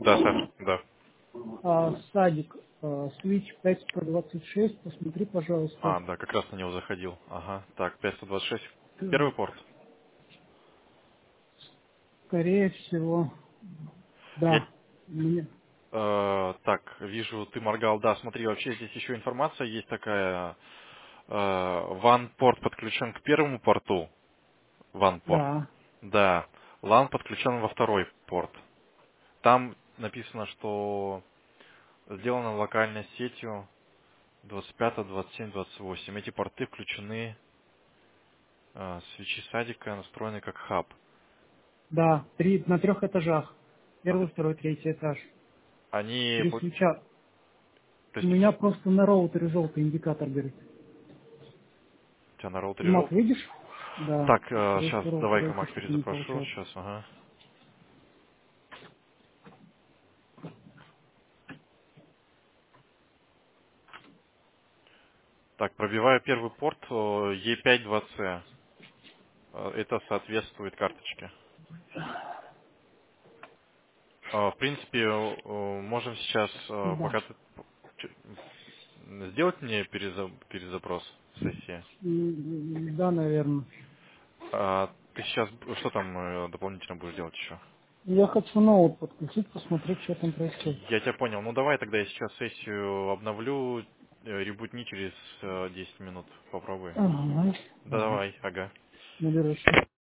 Да, Саш, да. Садик, Switch 5126, посмотри, пожалуйста. Да, как раз на него заходил. Ага, так, 526. Э, Первый порт. Скорее всего, Я, да. Мне, так, вижу, ты моргал. Да, смотри, вообще здесь еще информация есть такая. WAN порт подключен к первому порту. WAN порт. да, Да. LAN подключен во второй порт. Там написано, что сделано локальной сетью 25, 27, 28. Эти порты включены, свечи садика настроены как хаб. да, на 3 этажах. На Первый, второй, третий этаж. Они, 3 свеча. то У есть меня просто на роутере желтый индикатор горит. у тебя на роутере Мак, желтый? видишь? Да. Так, сейчас, Просто роутер давай-ка это Мак что-то не перезапрошу. получается. Сейчас, ага. Так, пробиваю первый порт E5-2C. Это соответствует карточке. В принципе, можем сейчас, Да. пока ты ч- сделать мне перезапрос сессии. Да, наверное. Ты сейчас что там дополнительно будешь делать еще? Я хочу ноут подключить, посмотреть, что там происходит. Я тебя понял. Ну давай тогда я сейчас сессию обновлю, ребутни через 10 минут. Попробуем. Ага. Да Ага. давай, ага. Наберу еще.